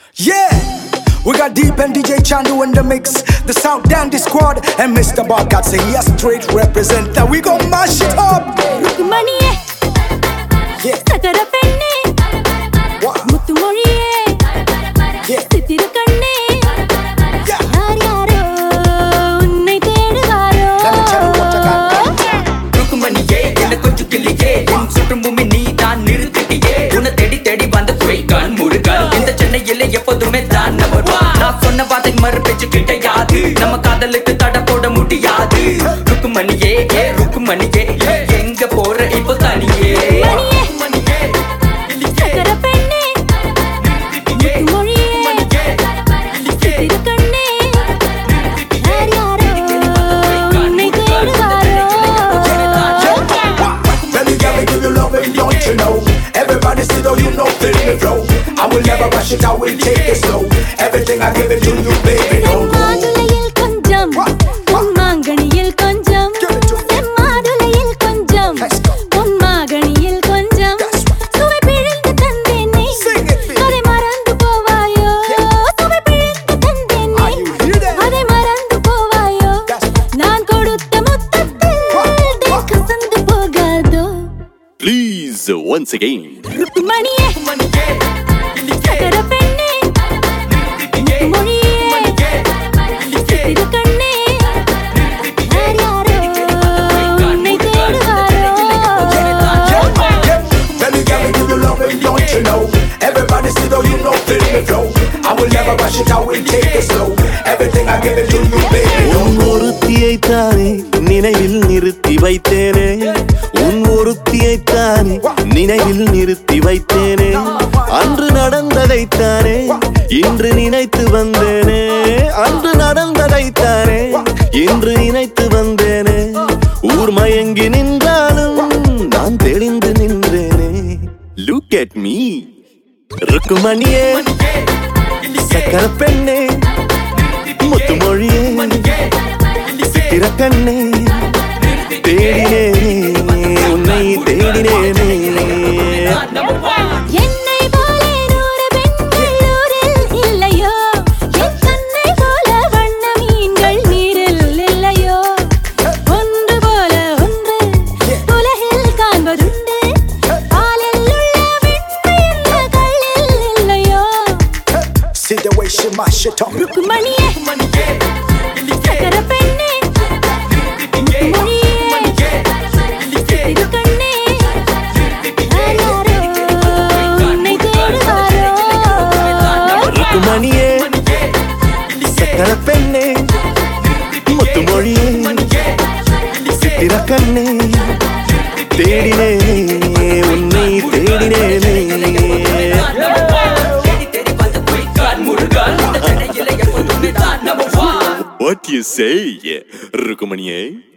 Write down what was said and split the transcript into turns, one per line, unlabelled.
Yeah, we got Deep and DJ Chandu in the mix. The South Dandy Squad and Mr. Barkat say yes, straight represent that we gon' mash it up.
Rukumaniye,
Yeah,
sakara penne,
wow,
muthu moriye,
yeah,
sithira kanne,
yeah.
yaar yaaro unnai theduvaro.
Let me tell you what I got.
ருக்குமணியே என்ன கொஞ்சம் கிளியே என் சுற்றும்பூமி நீ தான் நிறுத்திட்டியே உன்னை தேடி தேடி வந்த குறைக்கான் முருகான் இந்த சென்னையில எப்போதுமே தான் நம்பர் நான் சொன்ன வார்த்தை மறுபேச்சு கிடையாது நம்ம காதலுக்கு தடை போட முடியாது ருக்குமணியே ருக்குமணியே எங்க போற இப்போ தனியே ருக்குமணியே,
sakara penne, muthu moriye, sithira kanne, yaar yaaro unnai theduvaro.
Baby girl, me give you love and don't you know? Everybody see though you know feel me flow. I will never rush it, I will take it slow. Everything I give it to you, baby, don't go.
செம்மாதுளையில் கொஞ்சம் பொன்மாங்கனியில் கொஞ்சம் செம்மாதுளையில் கொஞ்சம் பொன்மாங்கனியில் கொஞ்சம் சுவை பிழிந்து தந்தேனே அதை மறந்து போவாயோ சுவை பிழிந்து தந்தேனே அதை மறந்து போவாயோ நான் கொடுத்த முத்தத்தில் கசந்து போகாதோ
Please, once again.
ருக்குமணியே சக்கர பெண்ணே மொழியே சிறு கண்ணே யார் யாரோ உன்னை தேடுவாரோ.
Baby girl, me give you love and don't you know? Everybody see though you know feel me flow. I will never rush it, I will take it slow. Everything I give it to you, baby, don't go.
ஒருத்தியைத்தானே நினைவில் நிறுத்தி வைத்தேனே உன் ஒருத்தியைத்தானே நினைவில் நிறுத்தி வைத்தேனே அன்று நடந்ததைத்தானே இன்று நினைத்து வந்தேனே அன்று நடந்ததைத்தானே இன்று நினைத்து வந்தேனே ஊர் மயங்கி நின்றாலும் நான் தெளிந்து நின்றேனே லுக் அட் மீ ருக்குமணியே சக்கர பெண்ணே முத்து மொழியே சித்திர கண்ணே தேடினேனே உன்னை தேடினேனே
என்னை போலே 100 பெண்கள் ஊரில் இல்லையோ என் கண்ணை போல வண்ண மீன்கள் நீரில் இல்லையோ ஒன்று போல ஒன்று உலகில் காண்பதுண்டு பாலில் உள்ள வெண்மை என்ற கல்லில் இல்லையோ.
See the way she mash it up.
ருக்குமணியே சக்கர பெண்ணே முத்து மொழியே சிறு கண்ணே யார் யாரோ உன்னை தேடுவாரோ.
ருக்குமணியே சக்கர பெண்ணே முத்து மொழியே சித்திர கண்ணே தேடினேனே உன்னை தேடினேனே
தேடி தேடி வந்த குறைக்கான் முருகான் இந்த சென்னையில எப்போதுமே தான் நம்பர்
What you say, ருக்குமணியே?